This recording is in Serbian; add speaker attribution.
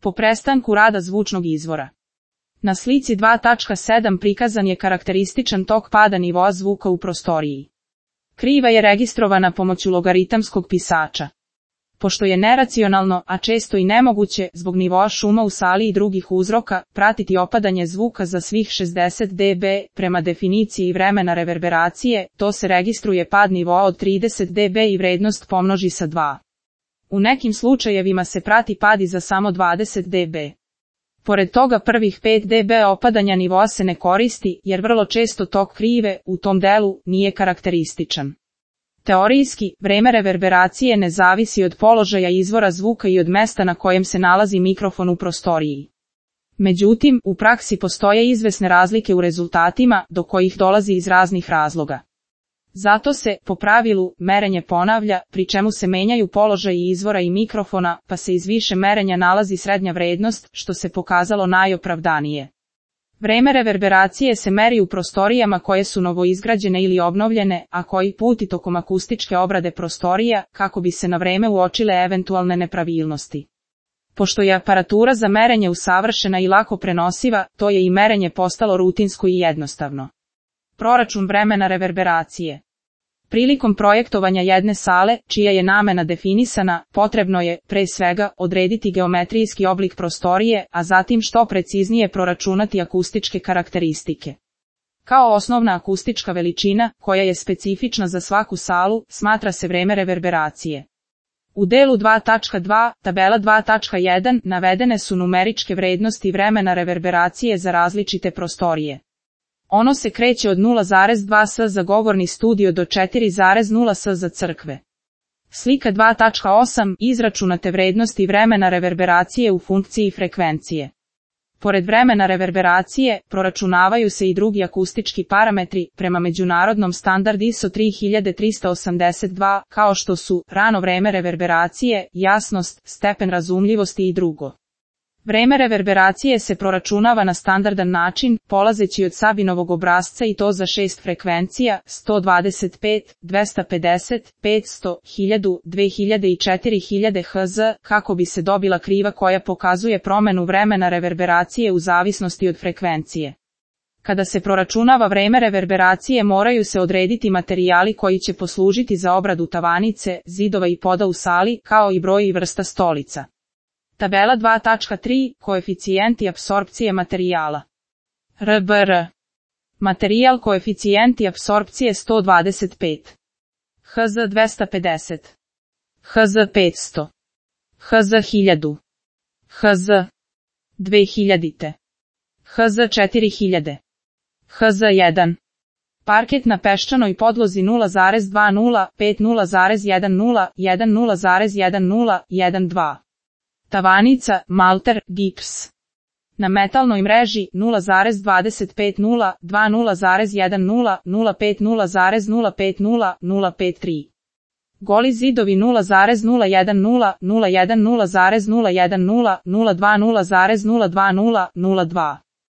Speaker 1: po prestanku rada zvučnog izvora. Na slici 2.7 prikazan je karakterističan tok pada nivoa zvuka u prostoriji. Kriva je registrovana pomoću logaritamskog pisača. Pošto je neracionalno, a često i nemoguće, zbog nivoa šuma u sali i drugih uzroka, pratiti opadanje zvuka za svih 60 dB, prema definiciji vremena reverberacije, to se registruje pad nivoa od 30 dB i vrednost pomnoži sa 2. U nekim slučajevima se prati pad i za samo 20 dB. Pored toga prvih 5 dB opadanja nivoa se ne koristi, jer vrlo često tok krive, u tom delu, nije karakterističan. Teorijski, vreme reverberacije ne zavisi od položaja izvora zvuka i od mesta na kojem se nalazi mikrofon u prostoriji. Međutim, u praksi postoje izvesne razlike u rezultatima, do kojih dolazi iz raznih razloga. Zato se, po pravilu, merenje ponavlja, pri čemu se menjaju položaji izvora i mikrofona, pa se iz više merenja nalazi srednja vrednost, što se pokazalo najopravdanije. Vreme reverberacije se meri u prostorijama koje su novoizgrađene ili obnovljene, a koji put i tokom akustičke obrade prostorija, kako bi se na vreme uočile eventualne nepravilnosti. Pošto je aparatura za merenje usavršena i lako prenosiva, to je i merenje postalo rutinsko i jednostavno. Proračun vremena reverberacije. Prilikom projektovanja jedne sale, čija je namena definisana, potrebno je, pre svega, odrediti geometrijski oblik prostorije, a zatim što preciznije proračunati akustičke karakteristike. Kao osnovna akustička veličina, koja je specifična za svaku salu, smatra se vreme reverberacije. U delu 2.2, tabela 2.1, navedene su numeričke vrednosti vremena reverberacije za različite prostorije. Ono se kreće od 0,2 s za govorni studio do 4,0 s za crkve. Slika 2.8, izračunate vrednosti vremena reverberacije u funkciji frekvencije. Pored vremena reverberacije, proračunavaju se i drugi akustički parametri, prema međunarodnom standard ISO 3382, kao što su rano vreme reverberacije, jasnost, stepen razumljivosti i drugo. Vreme reverberacije se proračunava na standardan način, polazeći od Sabinovog obrasca i to za 6 frekvencija, 125, 250, 500, 1000, 2000 i 4000 Hz, kako bi se dobila kriva koja pokazuje promenu vremena reverberacije u zavisnosti od frekvencije. Kada se proračunava vreme reverberacije moraju se odrediti materijali koji će poslužiti za obradu tavanice, zidova i poda u sali, kao i broj i vrsta stolica. Tabela 2.3, koeficijenti apsorpcije materijala. RBR. Materijal koeficijenti apsorpcije 125. Hz 250. Hz 500. Hz 1000. Hz 2000. Hz 4000. Hz 1. Parket na peščanoj podlozi 0,20, 5 0,10, 1 0,10, 1,2. Tavanica, malter, gips. Na metalnoj mreži 0,25 0, 2 0,10, 0,5 0,050, 0,53. Goli zidovi 0,010, 0,1 0,010, 0,2 0,020, 0,2.